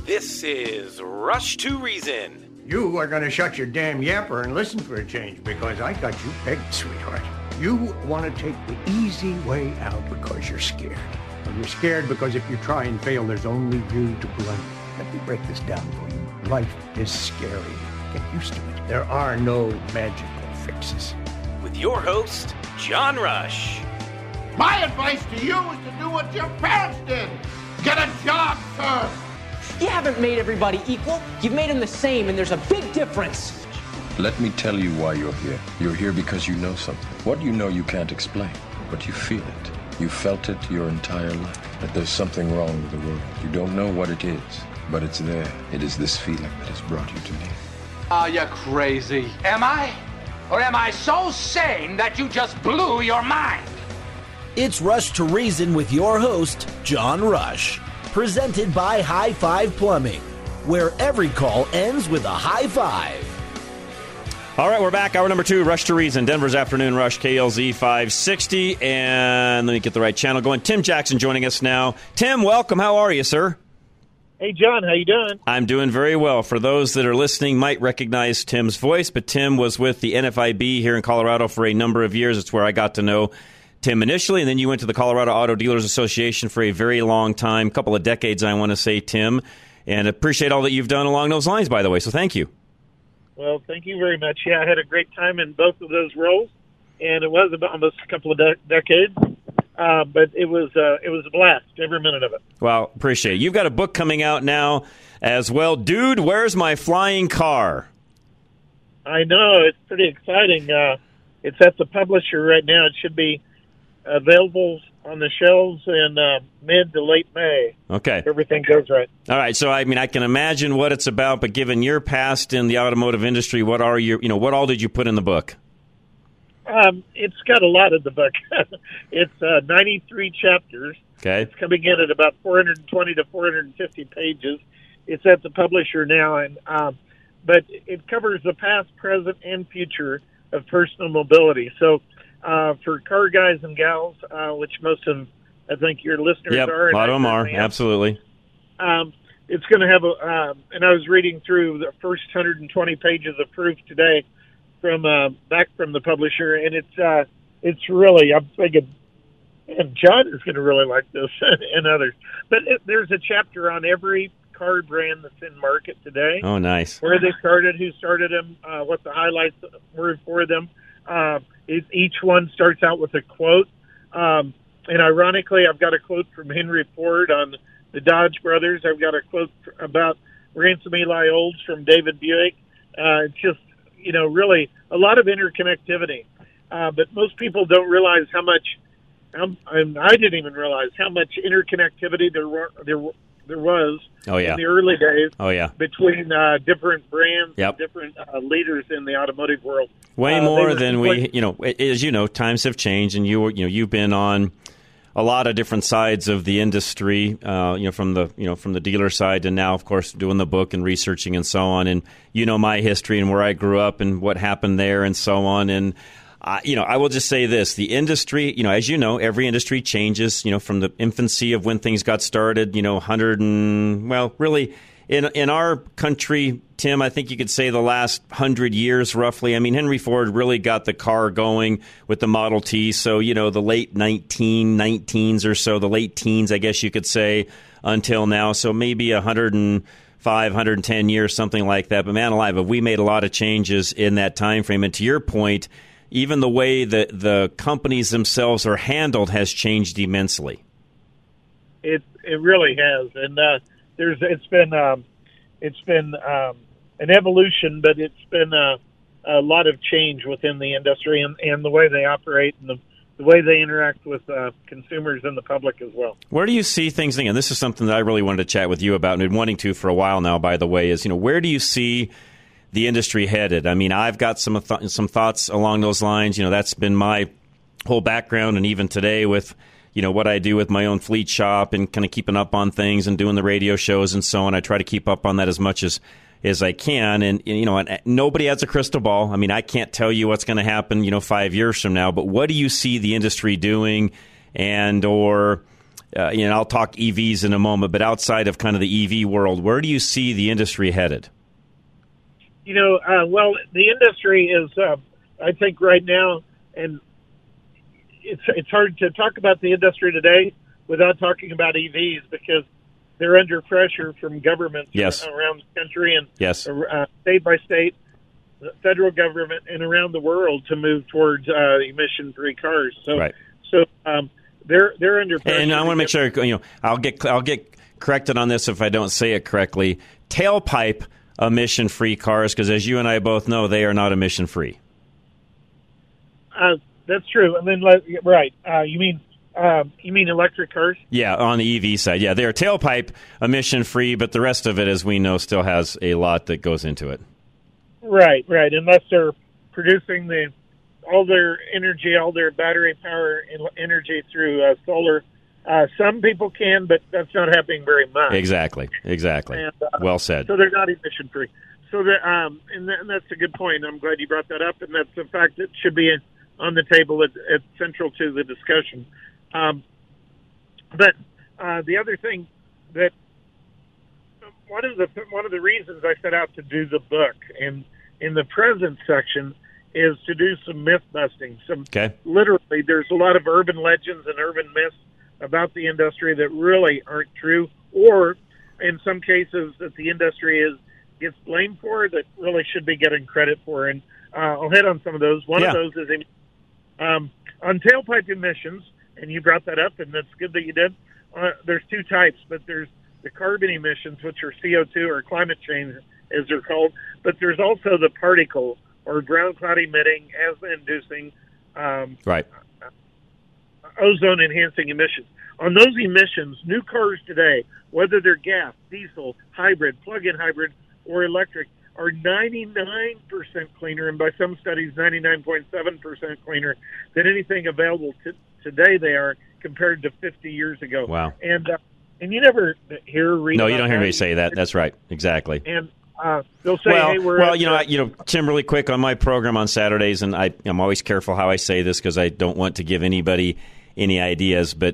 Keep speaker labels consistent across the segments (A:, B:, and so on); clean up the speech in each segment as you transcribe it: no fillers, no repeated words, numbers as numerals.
A: This is Rush to Reason.
B: You are going to shut your damn yapper and listen for a change because I got you pegged, sweetheart. You want to take the easy way out because you're scared. Well, you're scared because if you try and fail, there's only you to blame. Let me break this down for you. Life is scary. Get used to it. There are no magical fixes.
A: With your host, John Rush.
C: My advice to you is to do what your parents did. Get a job, sir.
D: You haven't made everybody equal. You've made them the same, and there's a big difference.
E: Let me tell you why you're here. You're here because you know something. What you know you can't explain, but you feel it. You felt it your entire life, that there's something wrong with the world. You don't know what it is, but it's there. It is this feeling that has brought you to me.
F: Are you crazy? Am I? Or am I so sane that you just blew your mind?
G: It's Rush to Reason with your host, John Rush. Presented by High Five Plumbing, where every call ends with a high five.
H: All right, we're back. Hour number 2, Rush to Reason, Denver's Afternoon Rush, KLZ 560. And let me get the right channel going. Tim Jackson joining us now. Tim, welcome. How are you, sir?
I: Hey, John, how you doing?
H: I'm doing very well. For those that are listening, might recognize Tim's voice, but Tim was with the NFIB here in Colorado for a number of years. It's where I got to know Tim initially, and then you went to the Colorado Auto Dealers Association for a very long time, a couple of decades, I want to say, Tim, and appreciate all that you've done along those lines, by the way, so thank you.
I: Well, thank you very much. Yeah, I had a great time in both of those roles, and it was about almost a couple of decades, but it was a blast, every minute of it.
H: Well, appreciate it. You've got a book coming out now as well. Dude, Where's My Flying Car?
I: I know, it's pretty exciting. It's at the publisher right now. It should be available on the shelves in mid to late May.
H: Okay.
I: If everything goes right.
H: All right. So, I mean, I can imagine what it's about, but given your past in the automotive industry, what all did you put in the book?
I: It's got a lot in the book. It's 93 chapters.
H: Okay.
I: It's coming in at about 420 to 450 pages. It's at the publisher now, and but it covers the past, present, and future of personal mobility. So, for car guys and gals, which most of, I think, your listeners are.
H: A lot of them are, absolutely.
I: It's going to have and I was reading through the first 120 pages of proof today from back from the publisher, and it's really, I'm thinking, and John is going to really like this, and others. But there's a chapter on every car brand that's in market today.
H: Oh, nice.
I: Where they started, who started them, what the highlights were for them. Each one starts out with a quote. And ironically, I've got a quote from Henry Ford on the Dodge brothers. I've got a quote about Ransom Eli Olds from David Buick. It's just, really a lot of interconnectivity. But most people don't realize how much, and I didn't even realize how much interconnectivity there was in the early days between different brands and different leaders in the automotive world.
H: Way more than we, as you know, times have changed, and you've been on a lot of different sides of the industry, from the dealer side to now, of course, doing the book and researching and so on. And my history and where I grew up and what happened there and so on. And I will just say this: the industry, as you know, every industry changes. From the infancy of when things got started, really. In our country, Tim, I think you could say the last 100 years, roughly. I mean, Henry Ford really got the car going with the Model T. So, the late 1919s or so, the late teens, I guess you could say, until now. So maybe 105, 110 years, something like that. But man alive, have we made a lot of changes in that time frame. And to your point, even the way that the companies themselves are handled has changed immensely.
I: It really has. And it's been an evolution, but it's been a lot of change within the industry and the way they operate and the way they interact with consumers and the public as well.
H: Where do you see things? Again, this is something that I really wanted to chat with you about and been wanting to for a while now, by the way, is, where do you see the industry headed? I mean, I've got some thoughts along those lines. That's been my whole background, and even today with what I do with my own fleet shop and kind of keeping up on things and doing the radio shows and so on. I try to keep up on that as much as I can. And nobody has a crystal ball. I mean, I can't tell you what's going to happen, 5 years from now. But what do you see the industry doing and or I'll talk EVs in a moment, but outside of kind of the EV world, where do you see the industry headed?
I: Well, the industry is, I think right now, and it's hard to talk about the industry today without talking about EVs because they're under pressure from governments around the country and state by state, the federal government, and around the world to move towards emission-free cars. So they're under pressure.
H: And I want to make sure I'll get corrected on this if I don't say it correctly. Tailpipe emission-free cars, because as you and I both know, they are not emission-free.
I: That's true. And then right, you mean electric cars?
H: Yeah, on the EV side. Yeah, they're tailpipe emission-free, but the rest of it, as we know, still has a lot that goes into it.
I: Right. Unless they're producing all their energy, all their battery power energy through solar. Some people can, but that's not happening very much.
H: Exactly. And, well said.
I: So they're not emission-free. So and that's a good point. I'm glad you brought that up, and that's a fact that should be on the table. It's central to the discussion. But the other thing that one of the reasons I set out to do the book and in the present section is to do some myth busting. Literally, there's a lot of urban legends and urban myths about the industry that really aren't true, or in some cases that the industry gets blamed for that really should be getting credit for. And I'll hit on some of those. One of those is on tailpipe emissions, and you brought that up, and that's good that you did. There's two types, but there's the carbon emissions, which are CO2 or climate change, as they're called. But there's also the particle or ground cloud emitting, asthma-inducing, ozone-enhancing emissions. On those emissions, new cars today, whether they're gas, diesel, hybrid, plug-in hybrid, or electric, are 99% cleaner, and by some studies, 99.7% cleaner than anything available today they are compared to 50 years ago.
H: Wow.
I: And you never read
H: No, you don't hear me say that. That's right. Exactly.
I: And they'll say,
H: Tim, really quick on my program on Saturdays, and I'm always careful how I say this because I don't want to give anybody any ideas, but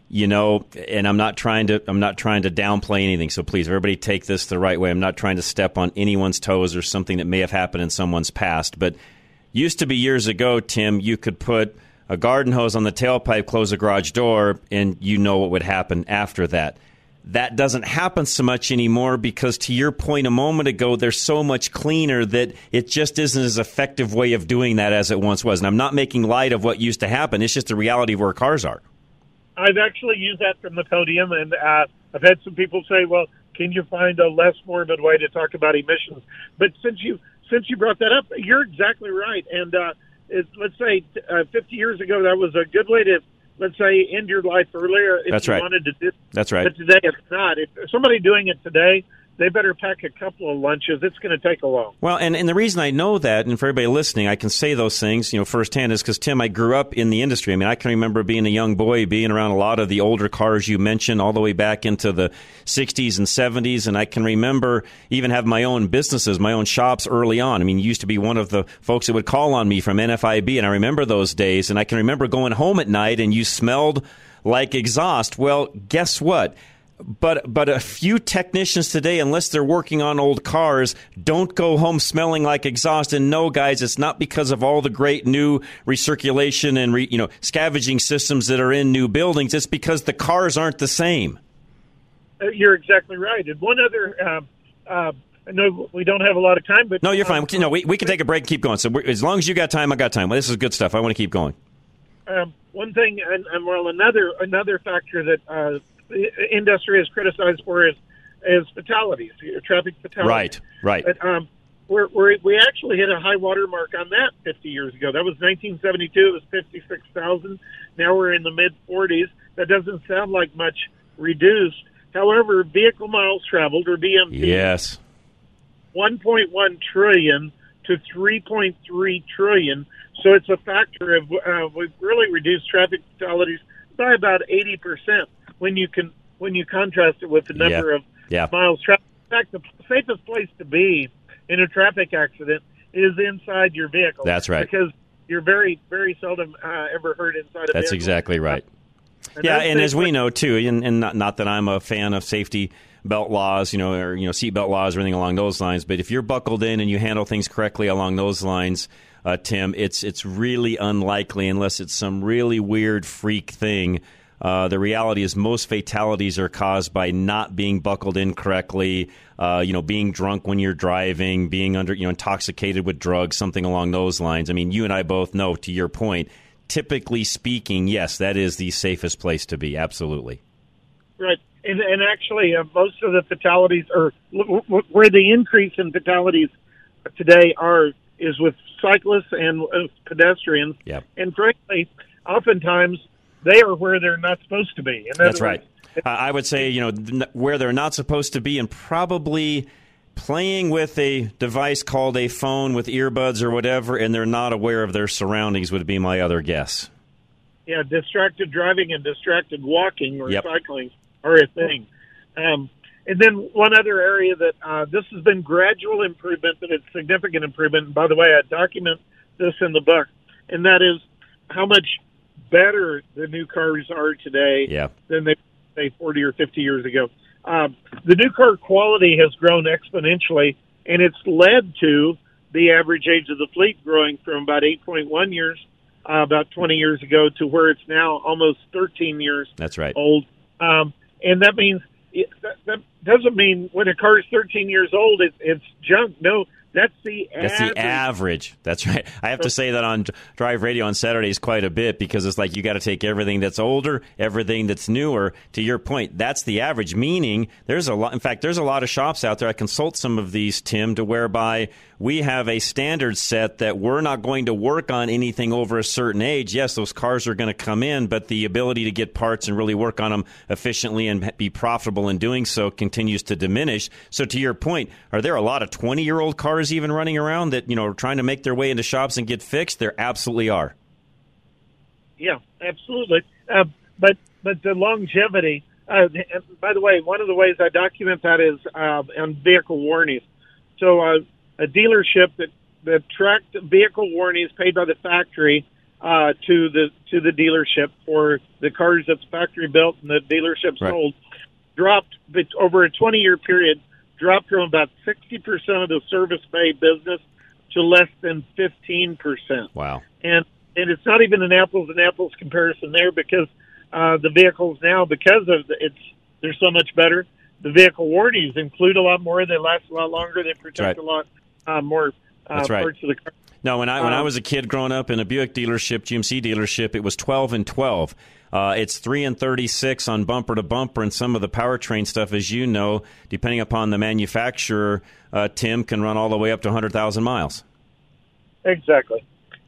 H: and I'm not trying to downplay anything. So please, everybody, take this the right way. I'm not trying to step on anyone's toes or something that may have happened in someone's past. But used to be years ago, Tim, you could put a garden hose on the tailpipe, close a garage door, and what would happen after that. That doesn't happen so much anymore because, to your point a moment ago, they're so much cleaner that it just isn't as effective way of doing that as it once was. And I'm not making light of what used to happen. It's just the reality of where cars are.
I: I've actually used that from the podium, and I've had some people say, well, can you find a less morbid way to talk about emissions? But since you brought that up, you're exactly right. And let's say 50 years ago, that was a good way to, let's say, end your life earlier if you wanted to do it.
H: That's right.
I: But today it's not. If somebody doing it today, they better pack a couple of lunches. It's going to take a while.
H: Well, and the reason I know that, and for everybody listening, I can say those things, firsthand, is because, Tim, I grew up in the industry. I mean, I can remember being a young boy, being around a lot of the older cars you mentioned, all the way back into the 60s and 70s, and I can remember even having my own businesses, my own shops early on. I mean, you used to be one of the folks that would call on me from NFIB, and I remember those days, and I can remember going home at night, and you smelled like exhaust. Well, guess what? But a few technicians today, unless they're working on old cars, don't go home smelling like exhaust. And no, guys, it's not because of all the great new recirculation and scavenging systems that are in new buildings. It's because the cars aren't the same.
I: You're exactly right. And one other, I know we don't have a lot of time, but
H: no, you're fine. We can take a break and keep going. So as long as you got time, I got time. Well, this is good stuff. I want to keep going.
I: One thing, and another factor that the industry is criticized for is fatalities, traffic fatalities.
H: Right.
I: But, we actually hit a high water mark on that 50 years ago. That was 1972. It was 56,000. Now we're in the mid-40s. That doesn't sound like much reduced. However, vehicle miles traveled, or VMT,
H: yes,
I: 1.1 trillion to 3.3 trillion. So it's a factor of we've really reduced traffic fatalities by about 80%. When you contrast it with the number of miles traveled. In fact, the safest place to be in a traffic accident is inside your vehicle.
H: That's right.
I: Because you're very, very seldom ever hurt inside a vehicle.
H: That's exactly right. Yeah, and as we know, too, and not that I'm a fan of safety belt laws, or seatbelt laws or anything along those lines, but if you're buckled in and you handle things correctly along those lines, Tim, it's really unlikely, unless it's some really weird freak thing. The reality is most fatalities are caused by not being buckled in correctly, being drunk when you're driving, being intoxicated with drugs, something along those lines. I mean, you and I both know, to your point, typically speaking, yes, that is the safest place to be. Absolutely.
I: Right. And actually, most of the fatalities, or where the increase in fatalities today is with cyclists and pedestrians.
H: Yep.
I: And frankly, oftentimes they are where they're not supposed to be.
H: That's right. I would say, where they're not supposed to be, and probably playing with a device called a phone with earbuds or whatever, and they're not aware of their surroundings would be my other guess.
I: Yeah, distracted driving and distracted walking or cycling are a thing. And then one other area that this has been gradual improvement, but it's significant improvement. And by the way, I document this in the book, and that is how much better the new cars are today than they were, say, 40 or 50 years ago. The new car quality has grown exponentially, and it's led to the average age of the fleet growing from about 8.1 years about 20 years ago to where it's now almost 13 years
H: That's right.
I: old. And that means that doesn't mean when a car is 13 years old, it's junk. No, that's the
H: average. That's right. I have to say that on Drive Radio on Saturdays quite a bit, because it's like you got to take everything that's older, everything that's newer. To your point, that's the average, meaning there's a lot. In fact, there's a lot of shops out there. I consult some of these, Tim, to whereby we have a standard set that we're not going to work on anything over a certain age. Yes, those cars are going to come in, but the ability to get parts and really work on them efficiently and be profitable in doing so continues to diminish. So to your point, are there a lot of 20-year-old cars even running around that, are trying to make their way into shops and get fixed? There absolutely are.
I: Yeah, absolutely. But the longevity, by the way, one of the ways I document that is on vehicle warranties. So a dealership that tracked vehicle warranties paid by the factory to the dealership for the cars that the factory built and the dealership sold dropped over a 20-year period, dropped from about 60% of the service bay business to less than 15%.
H: Wow.
I: And it's not even an apples and apples comparison there, because the vehicles now, because of they're so much better, the vehicle warranties include a lot more, they last a lot longer, they protect a lot more parts of the car.
H: No, when I was a kid growing up in a Buick dealership, GMC dealership, it was 12 and 12. It's 3 and 36 on bumper to bumper, and some of the powertrain stuff, as you know, depending upon the manufacturer, Tim, can run all the way up to 100,000 miles.
I: Exactly.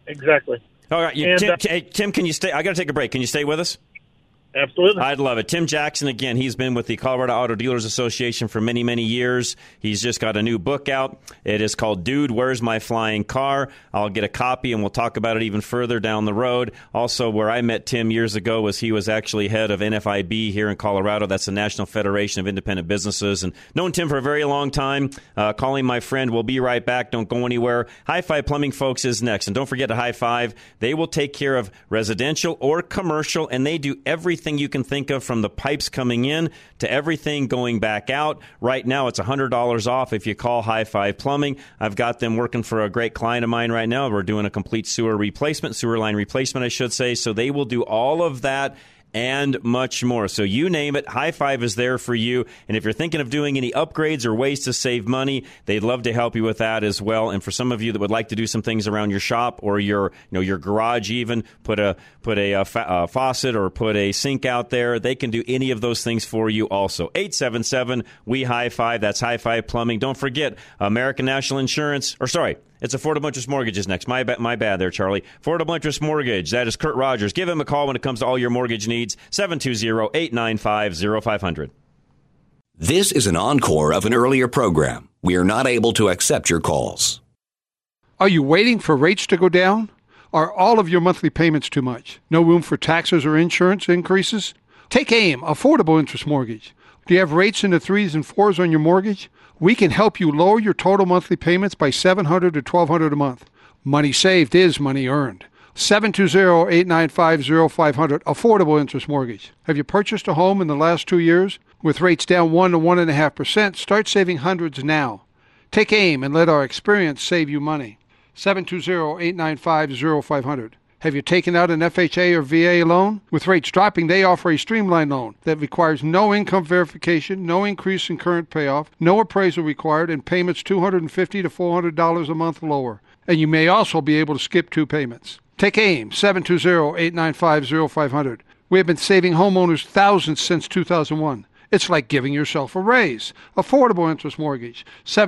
H: All right, Tim, can you stay? I got to take a break. Can you stay with us?
I: Absolutely.
H: I'd love it. Tim Jackson, again, he's been with the Colorado Auto Dealers Association for many, many years. He's just got a new book out. It is called Dude, Where's My Flying Car? I'll get a copy, and we'll talk about it even further down the road. Also, where I met Tim years ago was he was actually head of NFIB here in Colorado. That's the National Federation of Independent Businesses. And known Tim for a very long time. Calling my friend. We'll be right back. Don't go anywhere. High Five Plumbing, folks, is next. And don't forget to High Five. They will take care of residential or commercial, and they do everything you can think of, from the pipes coming in to everything going back out. Right now, it's $100 off if you call High Five Plumbing. I've got them working for a great client of mine right now. We're doing a complete sewer line replacement, I should say. So they will do all of that and much more. So you name it, High Five is there for you. And if you're thinking of doing any upgrades or ways to save money, they'd love to help you with that as well. And for some of you that would like to do some things around your shop or your garage, even put a faucet or put a sink out there, they can do any of those things for you also. 877 we High Five. That's High Five Plumbing. Don't forget American National Insurance, it's Affordable Interest Mortgages next. My bad there, Charlie. Affordable Interest Mortgage. That is Kurt Rogers. Give him a call when it comes to all your mortgage needs. 720-895-0500.
J: This is an encore of an earlier program. We are not able to accept your calls.
K: Are you waiting for rates to go down? Are all of your monthly payments too much? No room for taxes or insurance increases? Take AIM, Affordable Interest Mortgage. Do you have rates in the 3s and 4s on your mortgage? We can help you lower your total monthly payments by $700 to $1,200 a month. Money saved is money earned. 720-895-0500, affordable interest mortgage. Have you purchased a home in the last 2 years? With rates down 1 to 1.5%, start saving hundreds now. Take AIM and let our experience save you money. 720-895-0500. Have you taken out an FHA or VA loan? With rates dropping, they offer a streamlined loan that requires no income verification, no increase in current payoff, no appraisal required, and payments $250 to $400 a month lower. And you may also be able to skip 2 payments. Take AIM, 720-895-0500. We have been saving homeowners thousands since 2001. It's like giving yourself a raise. Affordable interest mortgage,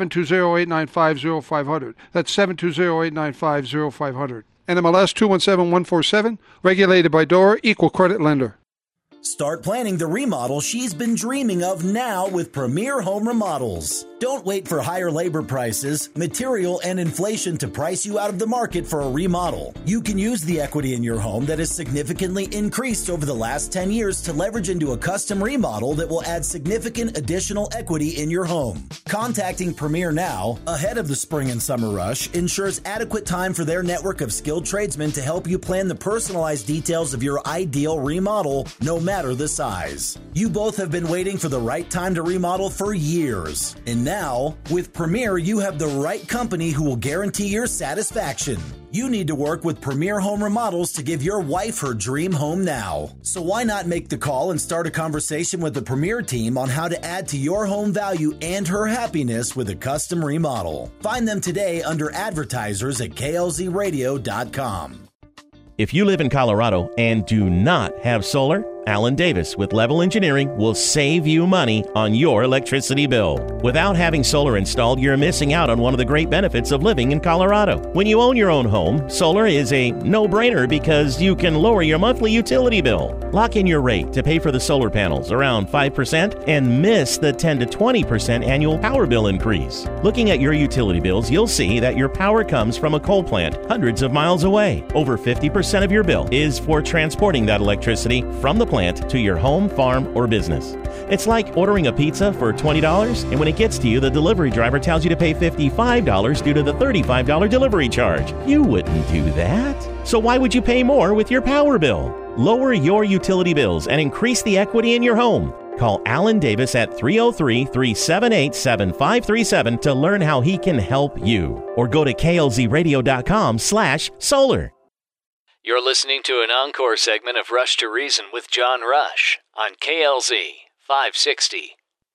K: 720-895-0500. That's 720-895-0500. NMLS 217147, regulated by DORA, equal credit lender.
G: Start planning the remodel she's been dreaming of now with Premier Home Remodels. Don't wait for higher labor prices, material, and inflation to price you out of the market for a remodel. You can use the equity in your home that has significantly increased over the last 10 years to leverage into a custom remodel that will add significant additional equity in your home. Contacting Premier now, ahead of the spring and summer rush, ensures adequate time for their network of skilled tradesmen to help you plan the personalized details of your ideal remodel, no matter the size. You both have been waiting for the right time to remodel for years. And now, with Premier, you have the right company who will guarantee your satisfaction. You need to work with Premier Home Remodels to give your wife her dream home now. So why not make the call and start a conversation with the Premier team on how to add to your home value and her happiness with a custom remodel. Find them today under advertisers at klzradio.com.
L: If you live in Colorado and do not have solar, Alan Davis with Level Engineering will save you money on your electricity bill. Without having solar installed, you're missing out on one of the great benefits of living in Colorado. When you own your own home, solar is a no-brainer because you can lower your monthly utility bill. Lock in your rate to pay for the solar panels around 5% and miss the 10 to 20% annual power bill increase. Looking at your utility bills, you'll see that your power comes from a coal plant hundreds of miles away. Over 50% of your bill is for transporting that electricity from the plant to your home, farm, or business. It's like ordering a pizza for $20, and when it gets to you, the delivery driver tells you to pay $55 due to the $35 delivery charge. You wouldn't do that. So why would you pay more with your power bill? Lower your utility bills and increase the equity in your home. Call Alan Davis at 303-378-7537 to learn how he can help you. Or go to klzradio.com/solar.
M: You're listening to an encore segment of Rush to Reason with John Rush on KLZ 560.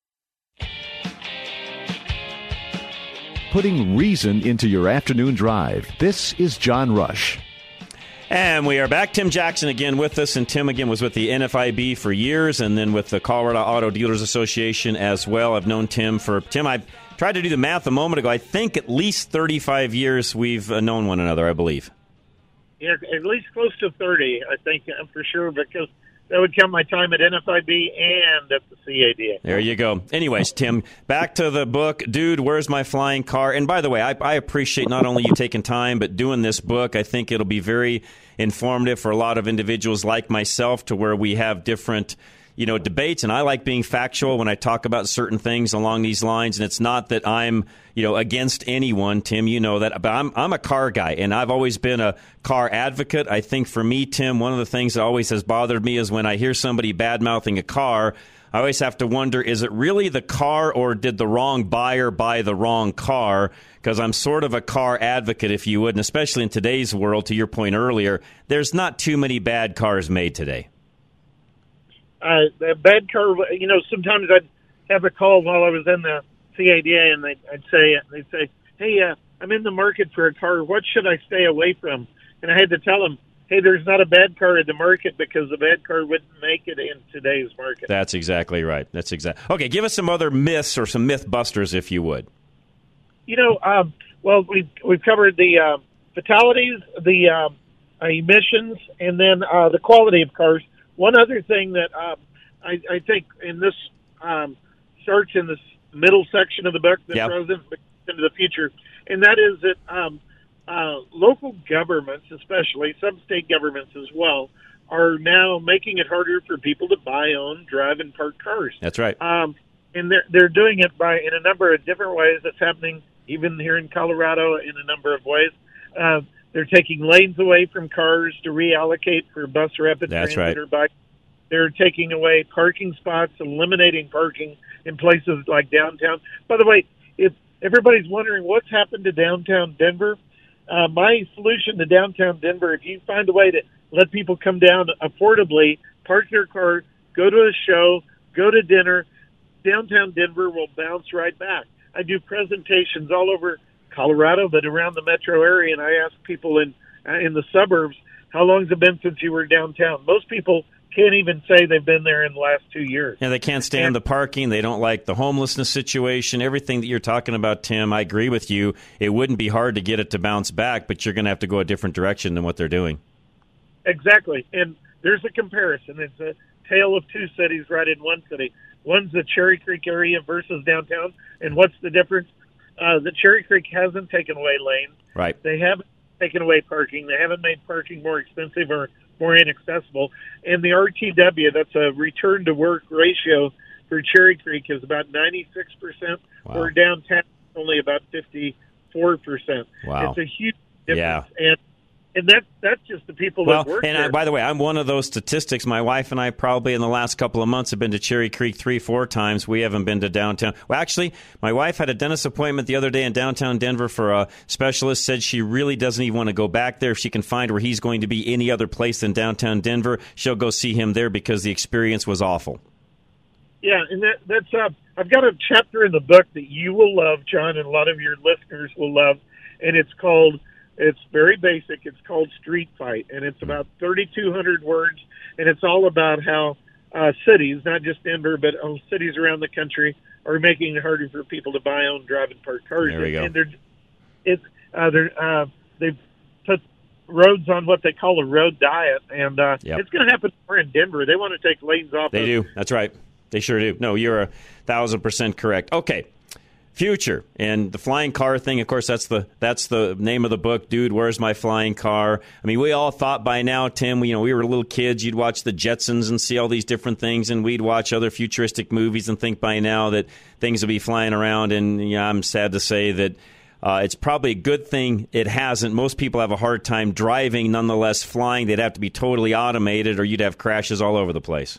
N: Putting reason into your afternoon drive. This is John Rush.
H: And we are back. Tim Jackson again with us, and Tim again was with the NFIB for years and then with the Colorado Auto Dealers Association as well. I've known Tim, I tried to do the math a moment ago. I think at least 35 years we've known one another, I believe.
I: Yeah, at least close to 30, I think, for sure, because that would count my time at NFIB and at the CADA.
H: There you go. Anyways, Tim, back to the book, Dude, Where's My Flying Car? And by the way, I appreciate not only you taking time, but doing this book. I think it'll be very informative for a lot of individuals like myself, to where we have different debates, and I like being factual when I talk about certain things along these lines. And it's not that I'm, against anyone, Tim. You know that, but I'm a car guy, and I've always been a car advocate. I think for me, Tim, one of the things that always has bothered me is when I hear somebody bad-mouthing a car, I always have to wonder, is it really the car, or did the wrong buyer buy the wrong car? Because I'm sort of a car advocate, if you would, and especially in today's world, to your point earlier, there's not too many bad cars made today.
I: The bad car, sometimes I'd have a call while I was in the CADA, and they'd say, hey, I'm in the market for a car. What should I stay away from? And I had to tell them, hey, there's not a bad car in the market, because the bad car wouldn't make it in today's market.
H: That's exactly right. Okay, give us some other myths or some myth busters, if you would.
I: Well, we've covered the fatalities, the emissions, and then the quality of cars. One other thing that I think in this starts in this middle section of the book that goes into the future, and that is that local governments, especially some state governments as well, are now making it harder for people to buy, own, drive, and park cars.
H: That's right.
I: And they're doing it in a number of different ways. That's happening even here in Colorado in a number of ways. They're taking lanes away from cars to reallocate for bus rapid
H: That's
I: transit
H: right.
I: or bike. They're taking away parking spots, eliminating parking in places like downtown. By the way, if everybody's wondering what's happened to downtown Denver, my solution to downtown Denver, if you find a way to let people come down affordably, park their car, go to a show, go to dinner, downtown Denver will bounce right back. I do presentations all over Colorado, but around the metro area, and I ask people in the suburbs, how long has it been since you were downtown? Most people can't even say they've been there in the last 2 years.
H: Yeah, they can't stand the parking. They don't like the homelessness situation. Everything that you're talking about, Tim, I agree with you. It wouldn't be hard to get it to bounce back, but you're going to have to go a different direction than what they're doing.
I: Exactly. And there's a comparison. It's a tale of two cities right in one city. One's the Cherry Creek area versus downtown. And what's the difference? The Cherry Creek hasn't taken away lanes.
H: Right.
I: They haven't taken away parking. They haven't made parking more expensive or more inaccessible. And the RTW, that's a return to work ratio for Cherry Creek, is about 96%, or downtown only about 54%.
H: Wow.
I: It's a huge difference.
H: Yeah.
I: And that's just the people that work there.
H: By the way, I'm one of those statistics. My wife and I probably in the last couple of months have been to Cherry Creek 3-4 times. We haven't been to downtown. Well, actually, my wife had a dentist appointment the other day in downtown Denver for a specialist, said she really doesn't even want to go back there. If she can find where he's going to be any other place than downtown Denver, she'll go see him there because the experience was awful.
I: Yeah, and that's I've got a chapter in the book that you will love, John, and a lot of your listeners will love, and it's very basic. It's called Street Fight, and it's about 3,200 words, and it's all about how cities, not just Denver, but cities around the country, are making it harder for people to buy, own, drive, and park cars.
H: There we go.
I: And they've put roads on what they call a road diet, and it's going to happen more in Denver. They want to take lanes off.
H: They do. That's right. They sure do. No, you're 1,000% correct. Okay. Future and the flying car thing, of course, that's the name of the book. Dude, where's my flying car? I mean, we all thought by now, Tim, we were little kids. You'd watch the Jetsons and see all these different things, and we'd watch other futuristic movies and think by now that things would be flying around. And I'm sad to say that it's probably a good thing it hasn't. Most people have a hard time driving, nonetheless flying. They'd have to be totally automated, or you'd have crashes all over the place.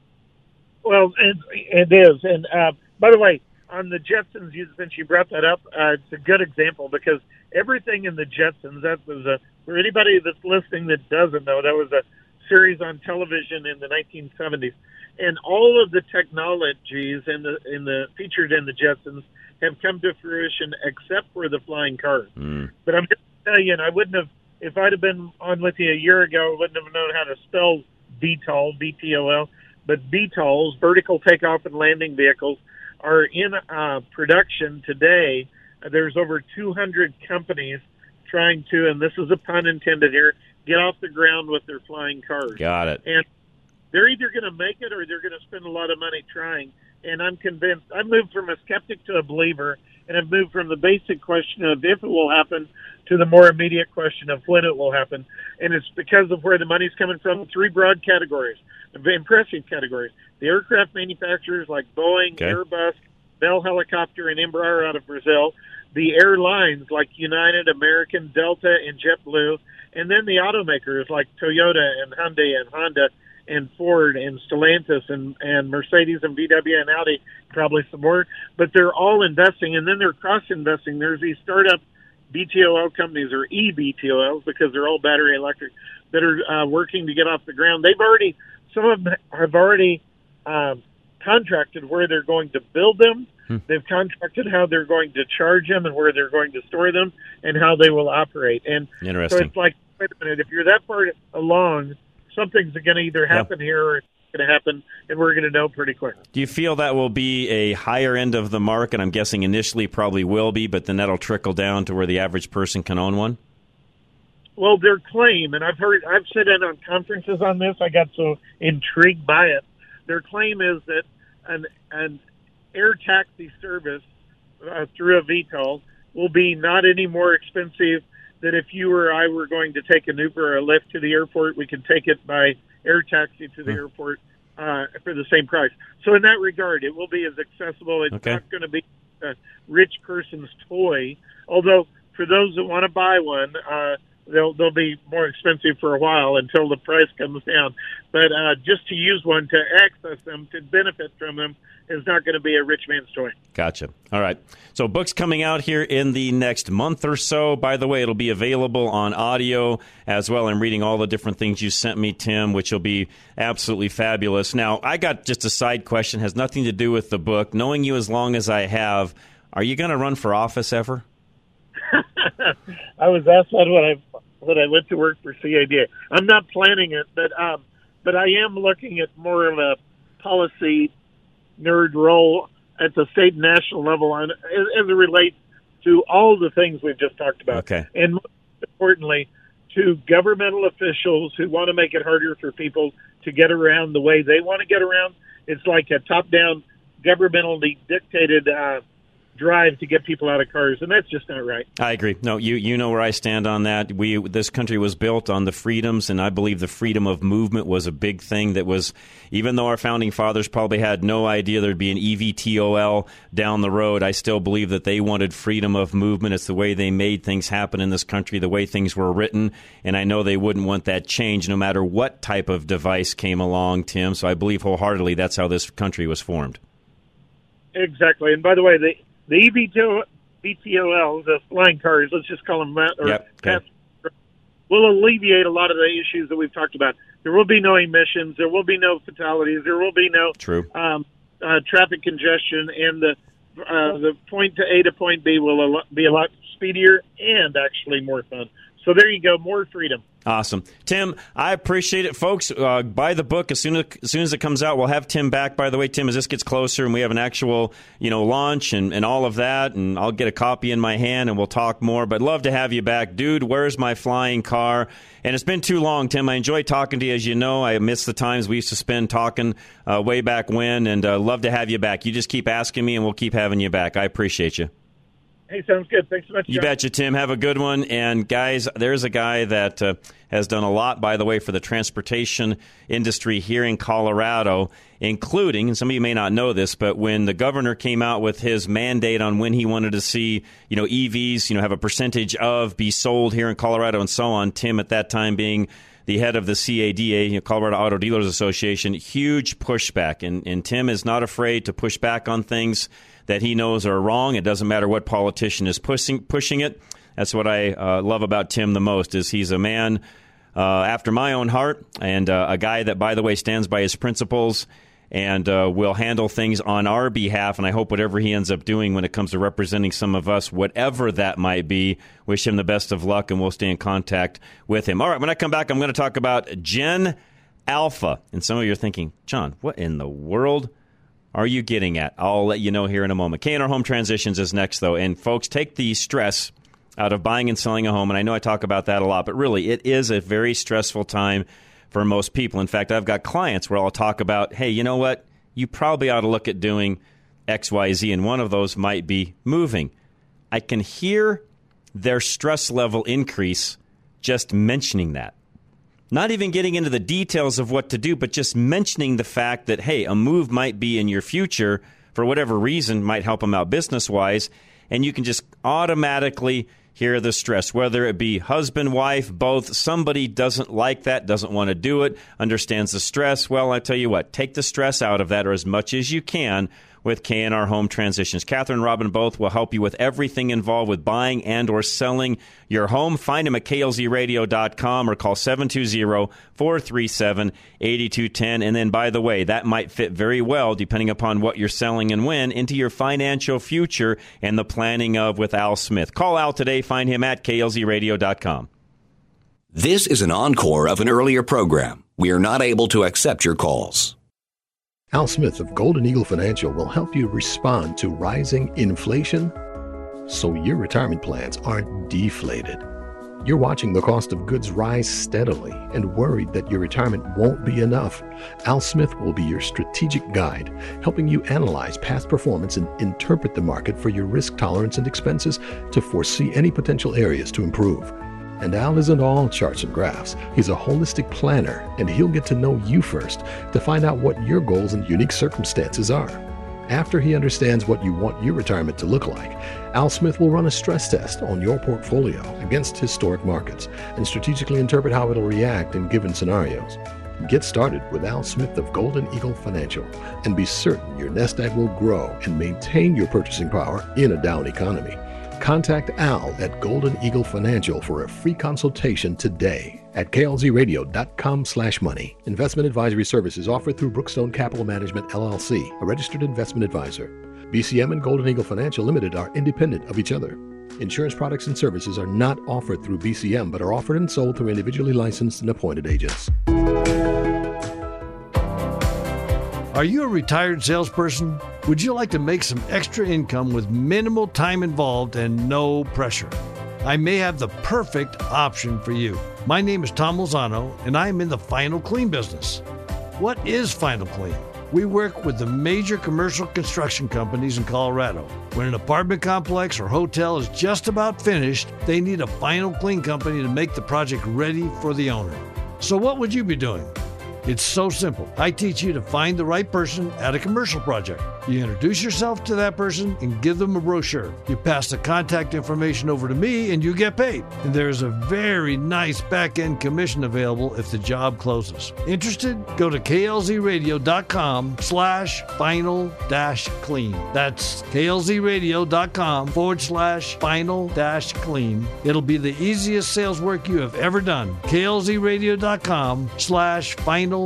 I: Well, it is. And by the way, on the Jetsons, since you brought that up, it's a good example because everything in the Jetsons, that was for anybody that's listening that doesn't know, that was a series on television in the 1970s. And all of the technologies featured in the Jetsons have come to fruition except for the flying cars. But I'm going to tell you, and I wouldn't have, if I'd have been on with you a year ago, I wouldn't have known how to spell VTOL, VTOL. But VTOLs, vertical takeoff and landing vehicles, are in production today. There's over 200 companies trying to, and this is a pun intended here, get off the ground with their flying cars.
H: Got it.
I: And they're either going to make it or they're going to spend a lot of money trying. And I'm convinced, I've moved from a skeptic to a believer, and I've moved from the basic question of if it will happen to the more immediate question of when it will happen. And it's because of where the money's coming from, 3 broad categories, impressive categories. The aircraft manufacturers like Boeing, Airbus, Bell Helicopter, and Embraer out of Brazil. The airlines like United, American, Delta, and JetBlue. And then the automakers like Toyota and Hyundai and Honda and Ford and Stellantis and Mercedes and VW and Audi, probably some more. But they're all investing, and then they're cross-investing. There's these startup BTOL companies, or eVTOLs, because they're all battery electric, that are working to get off the ground. Some of them have already contracted where they're going to build them. They've contracted how they're going to charge them and where they're going to store them and how they will operate. And
H: interesting.
I: So it's like, wait a minute, if you're that far along, something's going to either happen here or it's going to happen, and we're going to know pretty quick.
H: Do you feel that will be a higher end of the market? I'm guessing initially probably will be, but then that'll trickle down to where the average person can own one?
I: Well, their claim, and I've sat in on conferences on this, I got so intrigued by it. Their claim is that an air taxi service through a VTOL will be not any more expensive than if you or I were going to take an Uber or a Lyft to the airport. We can take it by air taxi to the airport for the same price. So in that regard, it will be as accessible. It's not going to be a rich person's toy, although for those that want to buy one, they'll be more expensive for a while until the price comes down. But just to use one, to access them, to benefit from them, is not going to be a rich man's toy.
H: Gotcha. All right. So books coming out here in the next month or so. By the way, it'll be available on audio as well. I'm reading all the different things you sent me, Tim, which will be absolutely fabulous. Now, I got just a side question, has nothing to do with the book. Knowing you as long as I have, are you going to run for office ever?
I: I was asked that when I went to work for CADA. I'm not planning it, but I am looking at more of a policy nerd role at the state and national level as it relates to all the things we've just talked about.
H: Okay.
I: And most importantly, to governmental officials who want to make it harder for people to get around the way they want to get around. It's like a top-down, governmentally dictated drive to get people out of cars, and that's just not right.
H: I agree. No, you know where I stand on that. This country was built on the freedoms, and I believe the freedom of movement was a big thing that was, even though our founding fathers probably had no idea there'd be an EVTOL down the road, I still believe that they wanted freedom of movement. It's the way they made things happen in this country, the way things were written, and I know they wouldn't want that changed no matter what type of device came along, Tim, so I believe wholeheartedly that's how this country was formed.
I: Exactly, and by the way, the EVTOL, the flying cars, let's just call them that, will alleviate a lot of the issues that we've talked about. There will be no emissions. There will be no fatalities. There will be no traffic congestion, and the point to A to point B will be a lot speedier and actually more fun. So there you go, more freedom.
H: Awesome. Tim, I appreciate it. Folks, buy the book as soon as it comes out. We'll have Tim back, by the way, Tim, as this gets closer and we have an actual launch and all of that, and I'll get a copy in my hand and we'll talk more. But love to have you back. Dude, where's my flying car? And it's been too long, Tim. I enjoy talking to you. As you know, I miss the times we used to spend talking way back when, and love to have you back. You just keep asking me and we'll keep having you back. I appreciate you.
I: Hey, sounds good. Thanks so much, John.
H: You betcha, Tim. Have a good one. And, guys, there's a guy that has done a lot, by the way, for the transportation industry here in Colorado, including, and some of you may not know this, but when the governor came out with his mandate on when he wanted to see, EVs, have a percentage of be sold here in Colorado and so on, Tim at that time being the head of the CADA, Colorado Auto Dealers Association, huge pushback. And Tim is not afraid to push back on things that he knows are wrong. It doesn't matter what politician is pushing it. That's what I love about Tim the most, is he's a man after my own heart, and a guy that, by the way, stands by his principles and will handle things on our behalf. And I hope whatever he ends up doing when it comes to representing some of us, whatever that might be, wish him the best of luck, and we'll stay in contact with him. All right, when I come back, I'm going to talk about Gen Alpha. And some of you are thinking, John, what in the world are you getting at? I'll let you know here in a moment. K&R Home Transitions is next, though. And, folks, take the stress out of buying and selling a home. And I know I talk about that a lot, but really it is a very stressful time for most people. In fact, I've got clients where I'll talk about, hey, you know what? You probably ought to look at doing X, Y, Z, and one of those might be moving. I can hear their stress level increase just mentioning that. Not even getting into the details of what to do, but just mentioning the fact that, hey, a move might be in your future for whatever reason, might help them out business-wise, and you can just automatically hear the stress, whether it be husband, wife, both. Somebody doesn't like that, doesn't want to do it, understands the stress. Well, I tell you what, take the stress out of that, or as much as you can, with K&R Home Transitions. Catherine and Robin both will help you with everything involved with buying and or selling your home. Find them at klzradio.com or call 720-437-8210. And then, by the way, that might fit very well, depending upon what you're selling and when, into your financial future and the planning of with Al Smith. Call Al today. Find him at klzradio.com.
J: This is an encore of an earlier program. We are not able to accept your calls.
O: Al Smith of Golden Eagle Financial will help you respond to rising inflation so your retirement plans aren't deflated. You're watching the cost of goods rise steadily and worried that your retirement won't be enough. Al Smith will be your strategic guide, helping you analyze past performance and interpret the market for your risk tolerance and expenses to foresee any potential areas to improve. And Al isn't all charts and graphs. He's a holistic planner, and he'll get to know you first to find out what your goals and unique circumstances are. After he understands what you want your retirement to look like, Al Smith will run a stress test on your portfolio against historic markets and strategically interpret how it'll react in given scenarios. Get started with Al Smith of Golden Eagle Financial and be certain your nest egg will grow and maintain your purchasing power in a down economy. Contact Al at Golden Eagle Financial for a free consultation today at klzradio.com/money. Investment advisory services offered through Brookstone Capital Management, LLC, a registered investment advisor. BCM and Golden Eagle Financial Limited are independent of each other. Insurance products and services are not offered through BCM but are offered and sold through individually licensed and appointed agents.
P: Are you a retired salesperson? Would you like to make some extra income with minimal time involved and no pressure? I may have the perfect option for you. My name is Tom Lozano, and I am in the Final Clean business. What is Final Clean? We work with the major commercial construction companies in Colorado. When an apartment complex or hotel is just about finished, they need a Final Clean company to make the project ready for the owner. So what would you be doing? It's so simple. I teach you to find the right person at a commercial project. You introduce yourself to that person and give them a brochure. You pass the contact information over to me and you get paid. And there's a very nice back-end commission available if the job closes. Interested? Go to klzradio.com/final-clean. That's klzradio.com/final-clean. It'll be the easiest sales work you have ever done. klzradio.com/final-clean.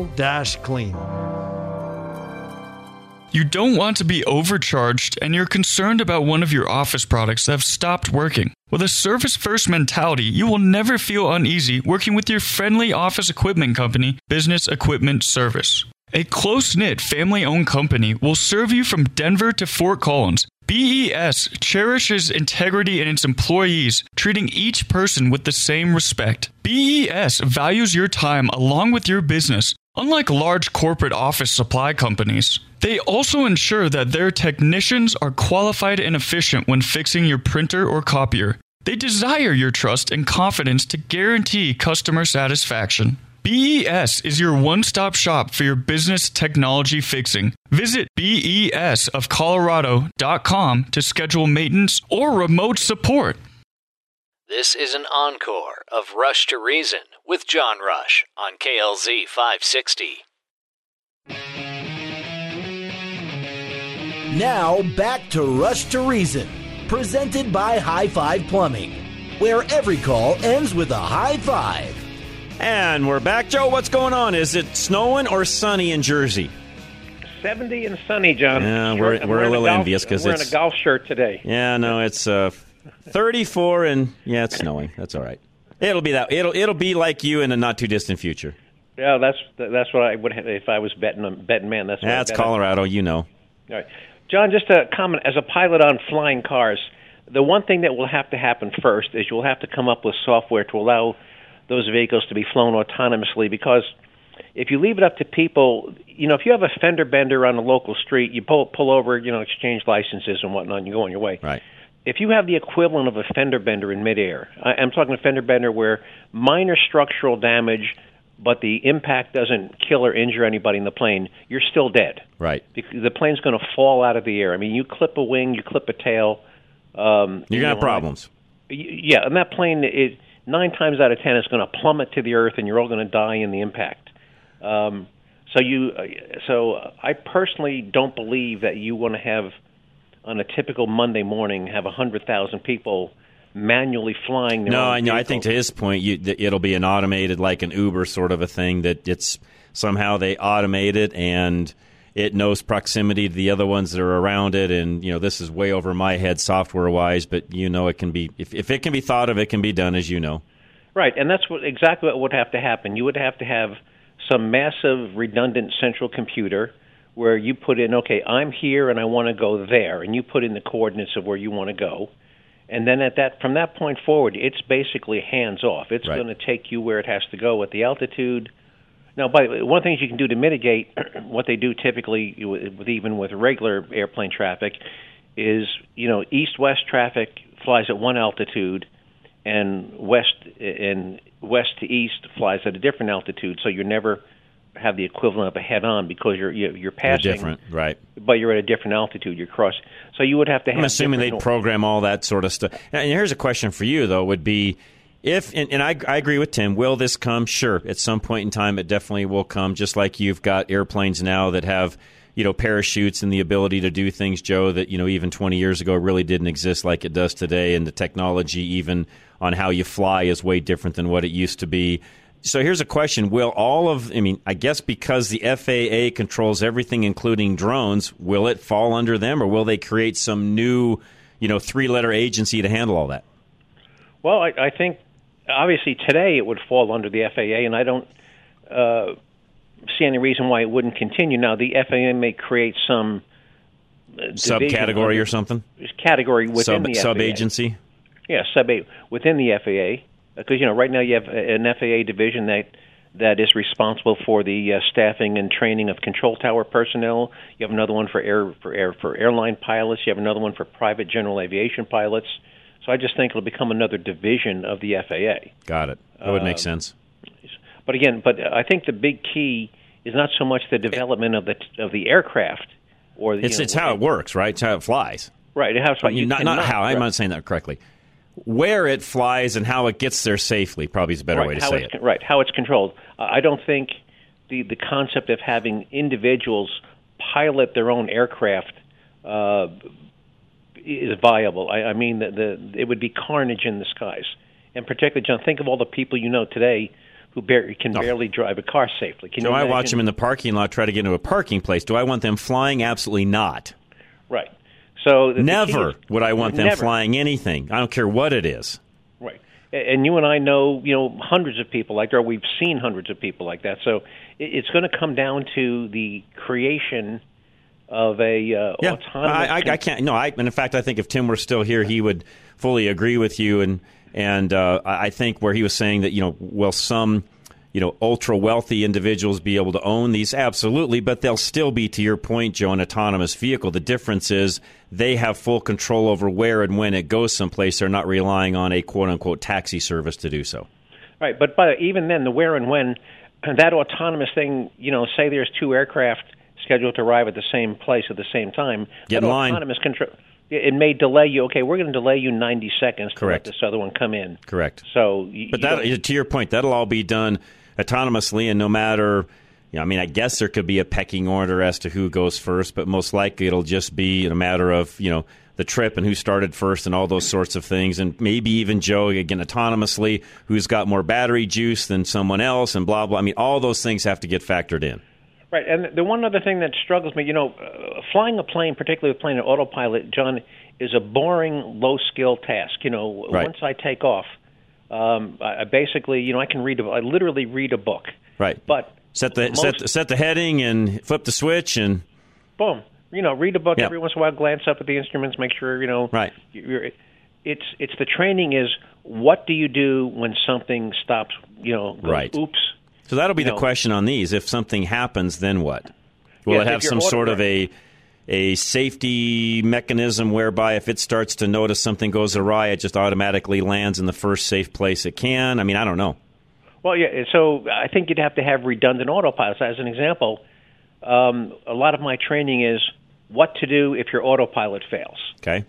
Q: You don't want to be overcharged and you're concerned about one of your office products that have stopped working. With a service-first mentality, you will never feel uneasy working with your friendly office equipment company, Business Equipment Service. A close-knit, family-owned company will serve you from Denver to Fort Collins. BES cherishes integrity in its employees, treating each person with the same respect. BES values your time along with your business, unlike large corporate office supply companies. They also ensure that their technicians are qualified and efficient when fixing your printer or copier. They desire your trust and confidence to guarantee customer satisfaction. BES is your one-stop shop for your business technology fixing. Visit besofcolorado.com to schedule maintenance or remote support.
M: This is an encore of Rush to Reason with John Rush on KLZ 560.
G: Now back to Rush to Reason, presented by High Five Plumbing, where every call ends with a high five.
H: And we're back. Joe, what's going on? Is it snowing or sunny in Jersey?
R: 70 and sunny, John.
H: Yeah, we're a little envious because
R: we're in a golf shirt today.
H: Yeah, no, it's 34 and yeah, it's snowing. That's all right. It'll be that. It'll be like you in a not too distant future.
R: Yeah, that's what I would have if I was betting man. That's
H: Colorado, you know.
R: All right, John. Just a comment as a pilot on flying cars. The one thing that will have to happen first is you'll have to come up with software to allow those vehicles to be flown autonomously, because if you leave it up to people, if you have a fender bender on a local street, you pull over, exchange licenses and whatnot, and you go on your way.
H: Right.
R: If you have the equivalent of a fender bender in midair, I'm talking a fender bender where minor structural damage, but the impact doesn't kill or injure anybody in the plane, you're still dead.
H: Right.
R: Because the plane's going to fall out of the air. I mean, you clip a wing, you clip a tail.
H: You're going to have problems.
R: Yeah, and that plane, 9 times out of 10 is going to plummet to the earth, and you're all going to die in the impact. So I personally don't believe that you want to have, on a typical Monday morning, have 100,000 people manually flying their own vehicle.
H: I think to his point, it'll be an automated, like an Uber sort of a thing, that it's somehow they automate it and it knows proximity to the other ones that are around it. And, this is way over my head software-wise, but, it can be, if it can be thought of, it can be done, as you know.
R: Right, and that's exactly what would have to happen. You would have to have some massive redundant central computer where you put in, okay, I'm here and I want to go there, and you put in the coordinates of where you want to go. And then from that point forward, it's basically hands-off. It's going to take you where it has to go at the altitude. Now, by the way, one of the things you can do to mitigate what they do typically, even with regular airplane traffic, is east-west traffic flies at one altitude, and west to east flies at a different altitude. So you're never have the equivalent of a head-on because you're passing.
H: They're different, right?
R: But you're at a different altitude. You're crossing. So you would have to have.
H: I'm assuming they'd program all that sort of stuff. And here's a question for you, though, would be if, and I agree with Tim, will this come? Sure. At some point in time, it definitely will come, just like you've got airplanes now that have, parachutes and the ability to do things, Joe, that, even 20 years ago really didn't exist like it does today. And the technology even on how you fly is way different than what it used to be. So here's a question. Will I guess because the FAA controls everything, including drones, will it fall under them, or will they create some new, 3-letter agency to handle all that?
R: Well, I think, obviously, today it would fall under the FAA, and I don't see any reason why it wouldn't continue. Now, the FAA may create some
H: subcategory or something?
R: Category within the FAA.
H: Sub-agency?
R: Yeah, within the FAA. Because, right now you have an FAA division that is responsible for the staffing and training of control tower personnel. You have another one for airline pilots. You have another one for private general aviation pilots. So I just think it'll become another division of the FAA.
H: Got it. That would make sense.
R: But I think the big key is not so much the development of the aircraft, or
H: it's how it works, right? It's how it flies.
R: Right. How
H: I'm not saying that correctly. Where it flies and how it gets there safely probably is a better way to say it.
R: Right. How it's controlled. I don't think the concept of having individuals pilot their own aircraft is viable. I mean, it would be carnage in the skies. And particularly, John, think of all the people today who can barely drive a car safely.
H: So I watch them in the parking lot try to get into a parking place. Do I want them flying? Absolutely not.
R: Right. So
H: never would I want them flying anything. I don't care what it is.
R: Right. And you and I know, hundreds of people like that, or we've seen hundreds of people like that. So it's going to come down to the creation of a autonomous...
H: I can't... No, and in fact, I think if Tim were still here, he would fully agree with you. And I think where he was saying that, will some, ultra-wealthy individuals be able to own these? Absolutely, but they'll still be, to your point, Joe, an autonomous vehicle. The difference is they have full control over where and when it goes someplace. They're not relying on a quote-unquote taxi service to do so.
R: Right, but even then, the where and when, that autonomous thing, say there's 2 aircraft scheduled to arrive at the same place at the same time.
H: Get in line.
R: Autonomous control... It may delay you. Okay, we're going to delay you 90 seconds to let this other one come in.
H: Correct.
R: So,
H: to your point, that'll all be done autonomously, and no matter, I guess there could be a pecking order as to who goes first, but most likely it'll just be a matter of, the trip and who started first and all those sorts of things, and maybe even, Joe, again, autonomously, who's got more battery juice than someone else, and blah, blah. All those things have to get factored in.
R: Right, and the one other thing that struggles me, flying a plane, particularly playing an autopilot, John, is a boring, low-skill task.
H: Right.
R: Once I take off, I basically, I literally read a book.
H: Right.
R: But
H: set the heading and flip the switch and
R: boom. Read a book every once in a while, glance up at the instruments, make sure
H: Right.
R: It's the training is what do you do when something stops?
H: Right.
R: Oops.
H: So that'll be the question on these. If something happens, then what? Will it have some sort of a safety mechanism whereby if it starts to notice something goes awry, it just automatically lands in the first safe place it can? I don't know.
R: Well, yeah. So I think you'd have to have redundant autopilots. As an example, a lot of my training is what to do if your autopilot fails.
H: Okay.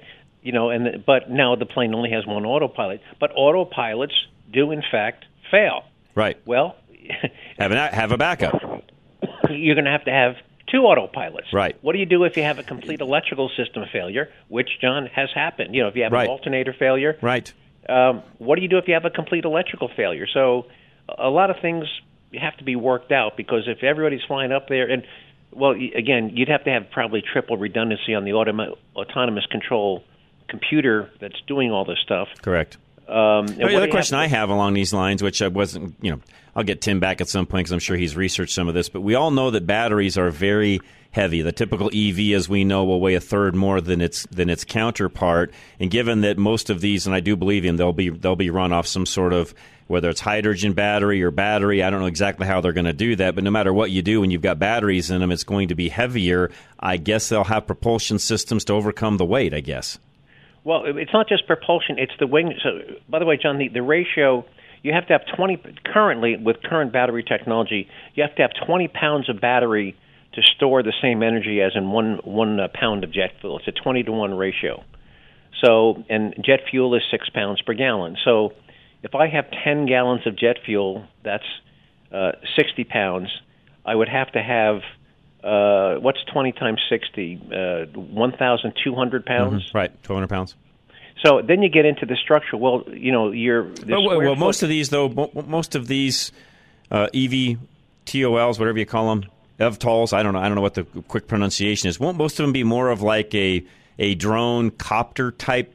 R: But now the plane only has one autopilot. But autopilots do, in fact, fail.
H: Right.
R: Well,
H: have a backup.
R: You're going to have 2 autopilots.
H: Right.
R: What do you do if you have a complete electrical system failure, which, John, has happened? If you have an alternator failure.
H: Right.
R: What do you do if you have a complete electrical failure? So a lot of things have to be worked out because if everybody's flying up there and, well, again, you'd have to have probably triple redundancy on the autonomous control computer that's doing all this stuff.
H: Correct. The other question I have along these lines, which I wasn't, I'll get Tim back at some point because I'm sure he's researched some of this, but we all know that batteries are very heavy. The typical EV, as we know, will weigh a third more than its counterpart. And given that most of these, and I do believe in, they'll be run off some sort of, whether it's hydrogen battery or battery, I don't know exactly how they're going to do that, but no matter what you do, when you've got batteries in them, it's going to be heavier. I guess they'll have propulsion systems to overcome the weight, I guess.
R: Well, it's not just propulsion; it's the wing. So, by the way, John, the ratio, you have to have 20, currently, with current battery technology, you have to have 20 pounds of battery to store the same energy as in one pound of jet fuel. It's a 20-to-1 ratio. So, and jet fuel is 6 pounds per gallon. So if I have 10 gallons of jet fuel, that's 60 pounds. I would have to have, what's 20 times 60? 1,200 pounds?
H: Mm-hmm. Right, 1,200 pounds.
R: So then you get into the structure. Well,
H: Well, most of these, though, most of these EVTOLs, whatever you call them, EVTOLs, I don't know what the quick pronunciation is. Won't most of them be more of like a drone copter type,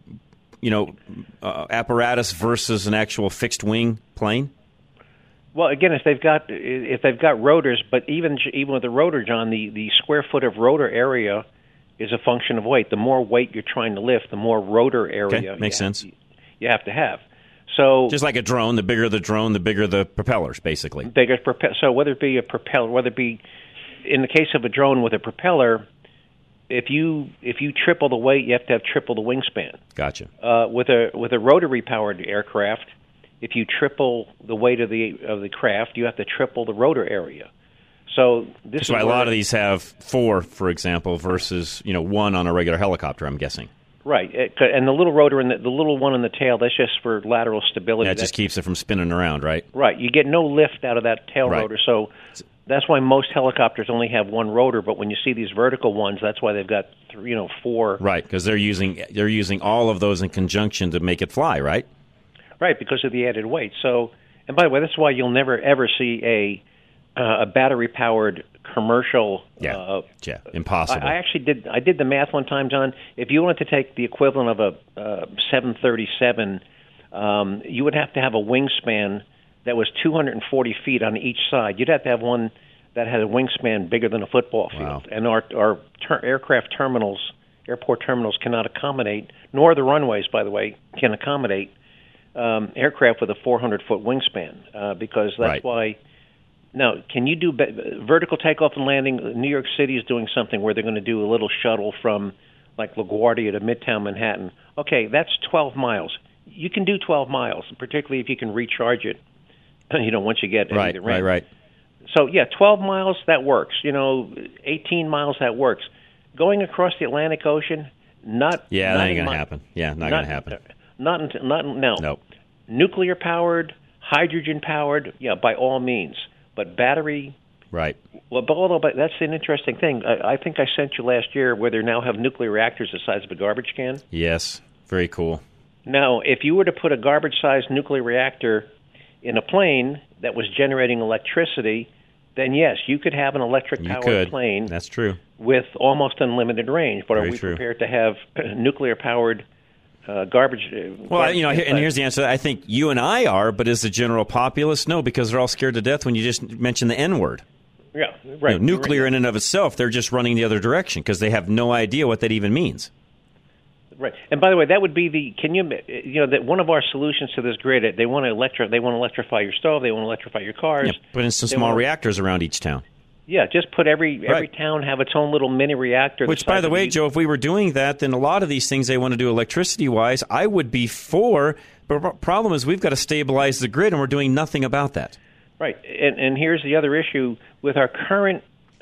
H: apparatus versus an actual fixed wing plane?
R: Well, again, if they've got rotors, but even with the rotor, John, the square foot of rotor area is a function of weight. The more weight you're trying to lift, the more rotor area.
H: Okay, makes sense.
R: You have to have. So
H: just like a drone, the bigger the drone, the bigger the propellers, basically.
R: So whether it be a propeller, whether it be in the case of a drone with a propeller, if you triple the weight, you have to have triple the wingspan.
H: Gotcha.
R: With a rotary powered aircraft, if you triple the weight of the craft, you have to triple the rotor area. So this is
H: why a lot of these have 4, for example, versus 1 on a regular helicopter, I'm guessing.
R: Right, and the little rotor and the little one in the tail, that's just for lateral stability.
H: That just keeps it from spinning around, right?
R: Right, you get no lift out of that tail
H: right.
R: rotor, so that's why most helicopters only have 1 rotor. But when you see these vertical ones, that's why they've got 4.
H: Right, because they're using all of those in conjunction to make it fly, right?
R: Right, because of the added weight. So, and by the way, that's why you'll never ever see a battery-powered commercial.
H: Yeah, impossible.
R: I did the math one time, John. If you wanted to take the equivalent of a 737, you would have to have a wingspan that was 240 feet on each side. You'd have to have one that had a wingspan bigger than a football field.
H: Wow.
R: And our airport terminals cannot accommodate, nor the runways, by the way, can accommodate aircraft with a 400-foot wingspan, because that's
H: right.
R: why. Now, can you do vertical takeoff and landing? New York City is doing something where they're going to do a little shuttle from like LaGuardia to Midtown Manhattan. Okay, that's 12 miles. You can do 12 miles, particularly if you can recharge it, once you get
H: right, right.
R: So, 12 miles, that works. 18 miles, that works. Going across the Atlantic Ocean, not...
H: Yeah, that ain't going to happen. Yeah, not going to happen.
R: Not now.
H: Nope.
R: Nuclear-powered, hydrogen-powered, by all means. But battery...
H: Right.
R: Well, but that's an interesting thing. I think I sent you last year where they now have nuclear reactors the size of a garbage can.
H: Yes, very cool.
R: Now, if you were to put a garbage-sized nuclear reactor in a plane that was generating electricity, then yes, you could have an electric-powered plane.
H: That's true.
R: With almost unlimited range. But
H: very
R: are we
H: true.
R: Prepared to have nuclear-powered garbage?
H: Well, and here's the answer. I think you and I are, but as the general populace, no, because they're all scared to death when you just mention the N-word.
R: Yeah, right.
H: Nuclear in and of itself, they're just running the other direction because they have no idea what that even means.
R: Right. And by the way, that would be that one of our solutions to this grid. They want to electrify your stove. They want to electrify your cars.
H: Yeah, put in some small reactors around each town.
R: Yeah, just put every town have its own little mini reactor.
H: Which, by the way, Joe, if we were doing that, then a lot of these things they want to do electricity-wise, I would be for. But the problem is we've got to stabilize the grid, and we're doing nothing about that.
R: Right. And here's the other issue. With our current,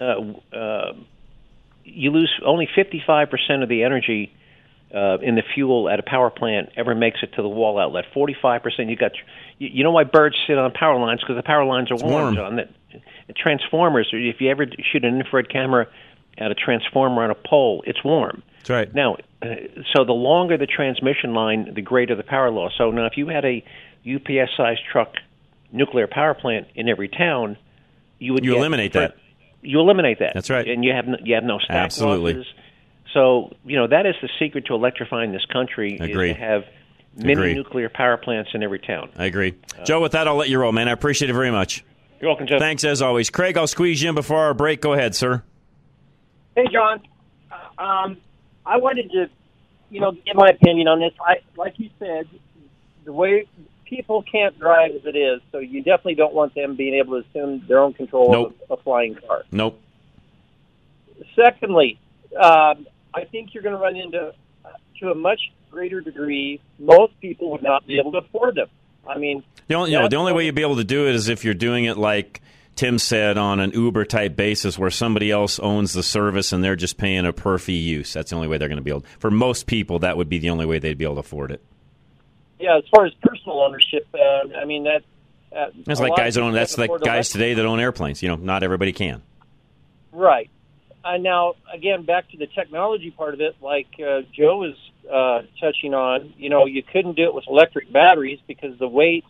R: you lose only 55% of the energy in the fuel at a power plant ever makes it to the wall outlet. 45%. You know why birds sit on power lines? Because the power lines are warm. John. Transformers, if you ever shoot an infrared camera at a transformer on a pole, it's warm.
H: That's right.
R: Now, so the longer the transmission line, the greater the power loss. So now if you had a UPS-sized truck nuclear power plant in every town, you eliminate that. You eliminate that.
H: That's right.
R: And you have no stack
H: Absolutely.
R: losses. So, that is the secret to electrifying this country.
H: Agree.
R: Is to have mini nuclear power plants in every town.
H: I agree. Joe, with that, I'll let you roll, man. I appreciate it very much.
R: You're welcome, Jeff.
H: Thanks, as always. Craig, I'll squeeze you in before our break. Go ahead, sir.
S: Hey, John. I wanted to, give my opinion on this. Like you said, the way people can't drive as it is, so you definitely don't want them being able to assume their own control of a flying car.
H: Nope.
S: Secondly, I think you're going to run into, to a much greater degree, most people would not be able to afford them. I mean,
H: the only way you'd be able to do it is if you're doing it like Tim said, on an Uber-type basis where somebody else owns the service and they're just paying a per-fee use. That's the only way they're going to be able. For most people, that would be the only way they'd be able to afford it.
S: Yeah, as far as personal ownership, I mean, that's
H: like guys that own. That's like guys today that own airplanes. Not everybody can.
S: Right. Now, again, back to the technology part of it, like Joe was touching on, you couldn't do it with electric batteries because the weight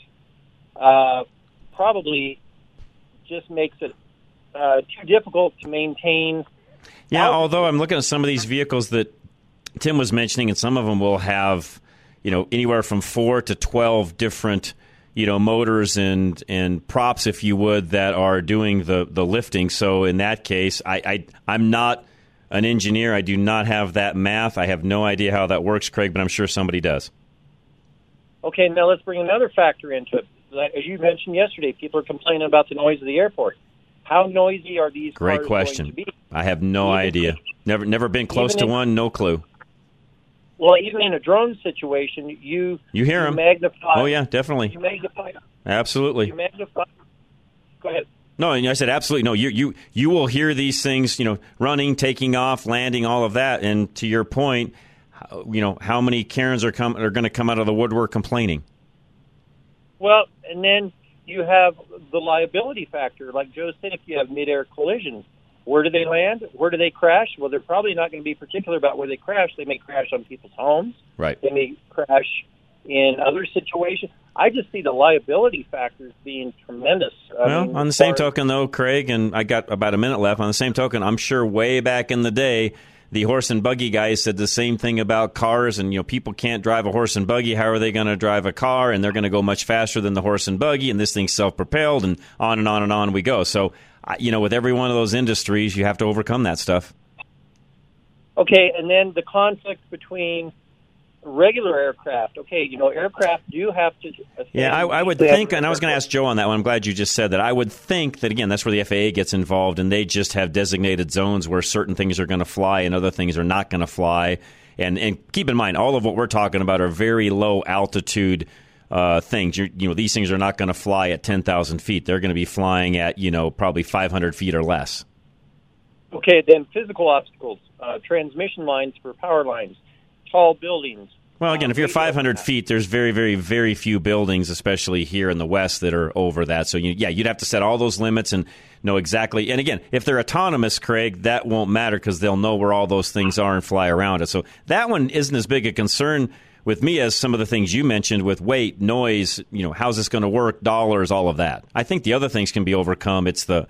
S: probably just makes it too difficult to maintain.
H: Yeah, although I'm looking at some of these vehicles that Tim was mentioning, and some of them will have, anywhere from 4 to 12 different, motors and props, if you would, that are doing the lifting. So in that case, I'm not an engineer. I do not have that math. I have no idea how that works, Craig, but I'm sure somebody does.
S: Okay, now let's bring another factor into it. As you mentioned yesterday, people are complaining about the noise of the airport. How noisy are these cars
H: Great question.
S: going to be?
H: I have no idea. Never been close to one. No clue.
S: Well, even in a drone situation, you
H: hear them.
S: Magnify.
H: Oh yeah, definitely.
S: You magnify.
H: Absolutely.
S: You magnify. Go ahead.
H: No, I said absolutely. No, you will hear these things, running, taking off, landing, all of that. And to your point, how many Karens are going to come out of the woodwork complaining?
S: Well, and then you have the liability factor. Like Joe said, if you have mid-air collisions, where do they land? Where do they crash? Well, they're probably not going to be particular about where they crash. They may crash on people's homes.
H: Right.
S: They may crash in other situations. I just see the liability factors being tremendous.
H: On the same token, though, Craig, and I got about a minute left, on the same token, I'm sure way back in the day, the horse and buggy guys said the same thing about cars, and people can't drive a horse and buggy. How are they going to drive a car? And they're going to go much faster than the horse and buggy, and this thing's self-propelled, and on and on and on we go. So, with every one of those industries, you have to overcome that stuff.
S: Okay, and then the conflict between regular aircraft. Okay, aircraft do have to...
H: Yeah, I would think, and I was going to ask Joe on that one. I'm glad you just said that. I would think that, again, that's where the FAA gets involved, and they just have designated zones where certain things are going to fly and other things are not going to fly. And keep in mind, all of what we're talking about are very low altitude things. These things are not going to fly at 10,000 feet. They're going to be flying at, probably 500 feet or less.
S: Okay, then physical obstacles, transmission lines for power lines, tall buildings.
H: Well, again, if you're 500 feet, there's very, very, very few buildings, especially here in the West, that are over that. So, you'd have to set all those limits and know exactly. And again, if they're autonomous, Craig, that won't matter because they'll know where all those things are and fly around it. So that one isn't as big a concern with me as some of the things you mentioned with weight, noise, how's this going to work, dollars, all of that. I think the other things can be overcome. It's the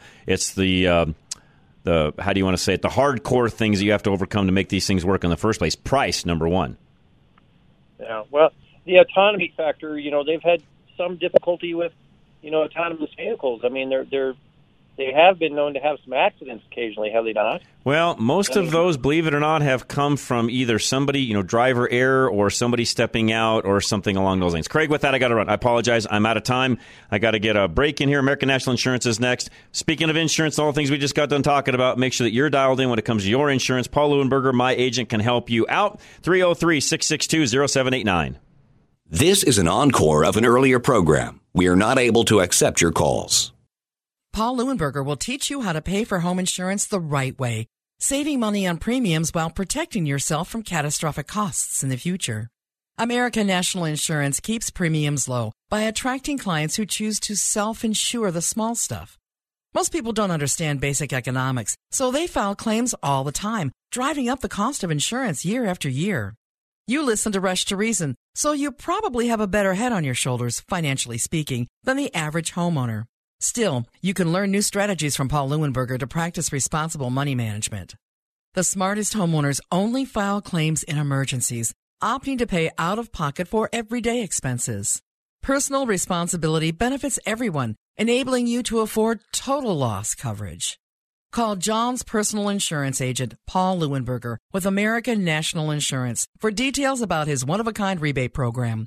H: how do you want to say it? The hardcore things that you have to overcome to make these things work in the first place. Price, number one.
S: Yeah, well, the autonomy factor, they've had some difficulty with, autonomous vehicles. I mean, they have been known to have some accidents occasionally, have they not?
H: Well, most of those, believe it or not, have come from either somebody, driver error or somebody stepping out or something along those lines. Craig, with that, I got to run. I apologize. I'm out of time. I got to get a break in here. American National Insurance is next. Speaking of insurance, all the things we just got done talking about, make sure that you're dialed in when it comes to your insurance. Paul Leuenberger, my agent, can help you out. 303-662-0789.
J: This is an encore of an earlier program. We are not able to accept your calls.
T: Paul Leuenberger will teach you how to pay for home insurance the right way, saving money on premiums while protecting yourself from catastrophic costs in the future. American National Insurance keeps premiums low by attracting clients who choose to self-insure the small stuff. Most people don't understand basic economics, so they file claims all the time, driving up the cost of insurance year after year. You listen to Rush to Reason, so you probably have a better head on your shoulders, financially speaking, than the average homeowner. Still, you can learn new strategies from Paul Leuenberger to practice responsible money management. The smartest homeowners only file claims in emergencies, opting to pay out of pocket for everyday expenses. Personal responsibility benefits everyone, enabling you to afford total loss coverage. Call John's personal insurance agent, Paul Leuenberger, with American National Insurance for details about his one-of-a-kind rebate program.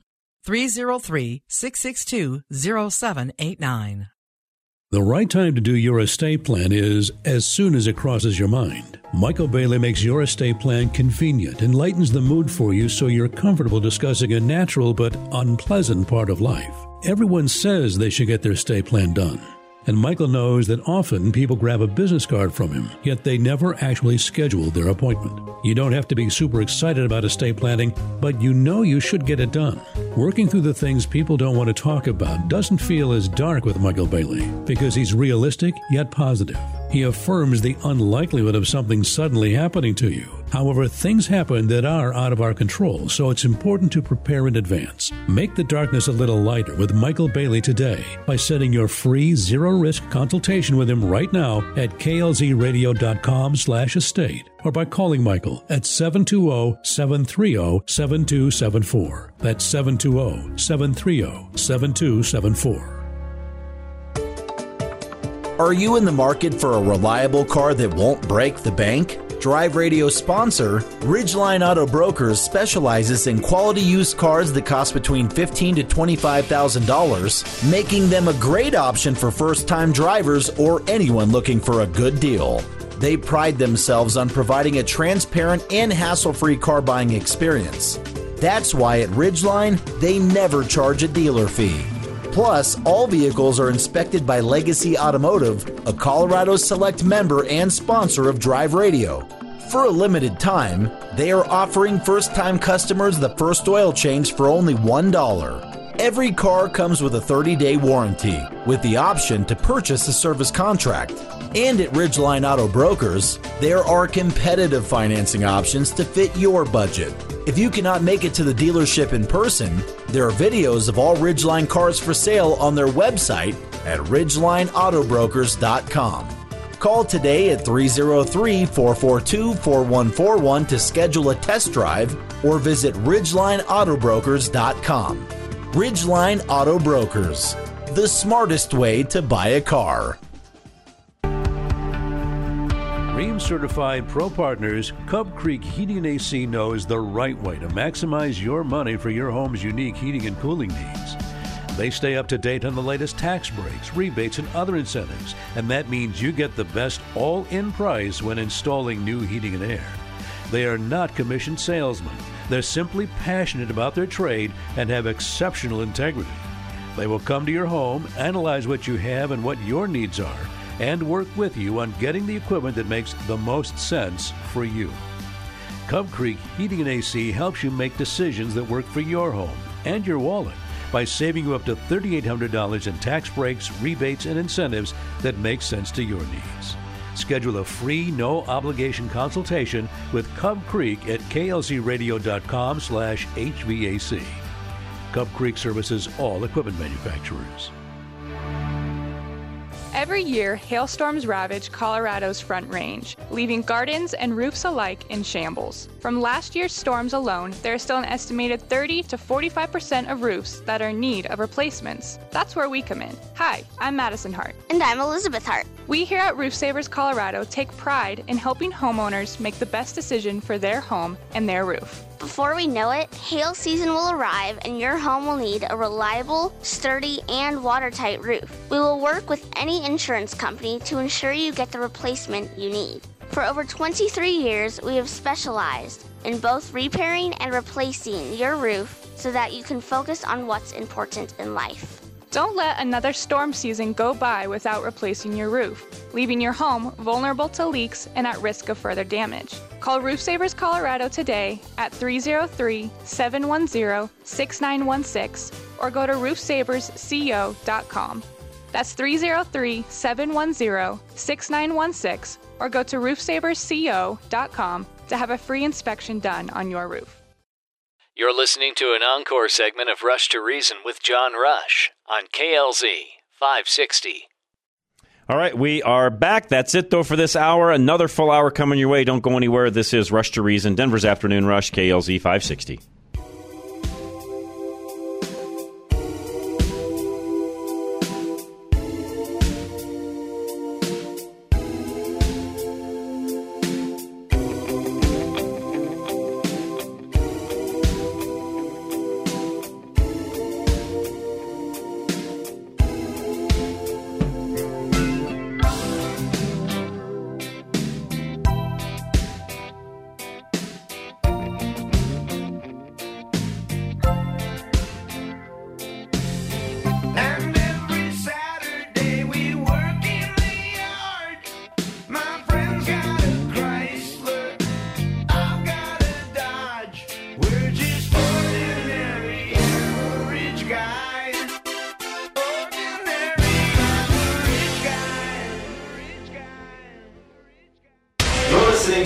T: 303-662-0789.
U: The right time to do your estate plan is as soon as it crosses your mind. Michael Bailey makes your estate plan convenient and lightens the mood for you so you're comfortable discussing a natural but unpleasant part of life. Everyone says they should get their estate plan done. And Michael knows that often people grab a business card from him, yet they never actually schedule their appointment. You don't have to be super excited about estate planning, but you know you should get it done. Working through the things people don't want to talk about doesn't feel as dark with Michael Bailey, because he's realistic yet positive. He affirms the unlikelihood of something suddenly happening to you. However, things happen that are out of our control, so it's important to prepare in advance. Make the darkness a little lighter with Michael Bailey today by setting your free zero-risk consultation with him right now at klzradio.com/estate or by calling Michael at 720-730-7274. That's 720-730-7274.
G: Are you in the market for a reliable car that won't break the bank? Drive Radio sponsor, Ridgeline Auto Brokers specializes in quality used cars that cost between $15,000 to $25,000, making them a great option for first-time drivers or anyone looking for a good deal. They pride themselves on providing a transparent and hassle-free car buying experience. That's why at Ridgeline, they never charge a dealer fee. Plus, all vehicles are inspected by Legacy Automotive, a Colorado Select member and sponsor of Drive Radio. For a limited time, they are offering first-time customers the first oil change for only $1. Every car comes with a 30-day warranty, with the option to purchase a service contract. And at Ridgeline Auto Brokers, there are competitive financing options to fit your budget. If you cannot make it to the dealership in person, there are videos of all Ridgeline cars for sale on their website at ridgelineautobrokers.com. Call today at 303-442-4141 to schedule a test drive or visit ridgelineautobrokers.com. Ridgeline Auto Brokers, the smartest way to buy a car.
U: Rheem certified pro partners, Cub Creek Heating and AC knows the right way to maximize your money for your home's unique heating and cooling needs. They stay up to date on the latest tax breaks, rebates, and other incentives, and that means you get the best all-in price when installing new heating and air. They are not commissioned salesmen. They're simply passionate about their trade and have exceptional integrity. They will come to your home, analyze what you have and what your needs are, and work with you on getting the equipment that makes the most sense for you. Cub Creek Heating and AC helps you make decisions that work for your home and your wallet by saving you up to $3,800 in tax breaks, rebates, and incentives that make sense to your needs. Schedule a free, no-obligation consultation with Cub Creek at klzradio.com/HVAC. Cub Creek services all equipment manufacturers.
B: Every year, hailstorms ravage Colorado's Front Range, leaving gardens and roofs alike in shambles. From last year's storms alone, there is still an estimated 30 to 45% of roofs that are in need of replacements. That's where we come in. Hi, I'm Madison Hart.
V: And I'm Elizabeth Hart.
B: We here at Roof Savers Colorado take pride in helping homeowners make the best decision for their home and their roof.
V: Before we know it, hail season will arrive and your home will need a reliable, sturdy, and watertight roof. We will work with any insurance company to ensure you get the replacement you need. For over 23 years, we have specialized in both repairing and replacing your roof so that you can focus on what's important in life.
B: Don't let another storm season go by without replacing your roof, leaving your home vulnerable to leaks and at risk of further damage. Call Roof Savers Colorado today at 303-710-6916 or go to roofsaversco.com. That's 303-710-6916 or go to roofsaversco.com to have a free inspection done on your roof.
M: You're listening to an encore segment of Rush to Reason with John Rush on KLZ 560.
H: All right, we are back. That's it, though, for this hour. Another full hour coming your way. Don't go anywhere. This is Rush to Reason, Denver's Afternoon Rush, KLZ 560.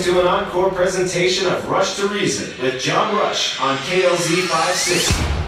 A: to an encore presentation of Rush to Reason with John Rush on KLZ 560.